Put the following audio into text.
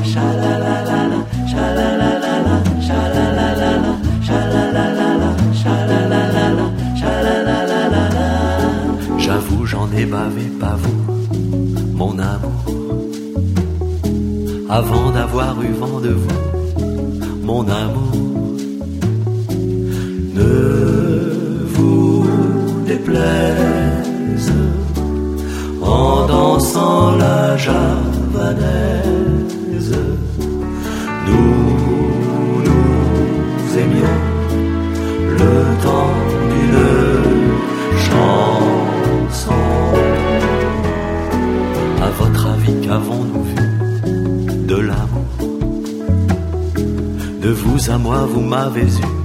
Cha-la-la-la-la, cha-la-la-la-la, cha-la-la-la-la, cha-la-la-la-la, cha-la-la-la-la, cha-la-la-la-la. J'avoue, j'en ai bavé, pas vous, mon amour. Avant d'avoir eu vent de vous, mon amour. Ne vous déplaise en dansant la javanaise. Nous aimions le temps d'une chanson. À votre avis, qu'avons-nous vu de l'amour? De vous à moi, vous m'avez eu.